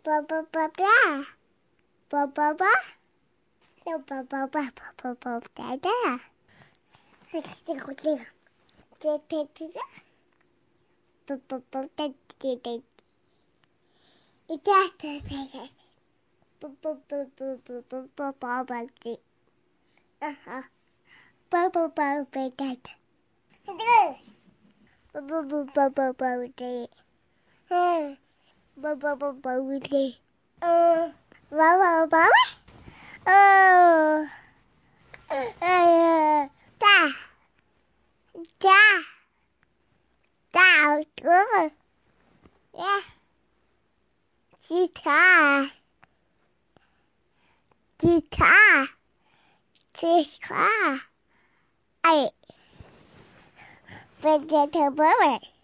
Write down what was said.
Ba ba ba blah. Ba ba ba. So ba ba ba ba ba ba da da. Ba ba ba da da da. It has to say ba ba ba ba ba ba ba ba ba da. Ba ba ba ba da da. Ba ba ba ba ba ba da. Ba ba ba ba da. Ba ba ba. Oh. Da. Da. Da. Good. Yeah. Guitar. Guitar. Guitar. I. But get a bird.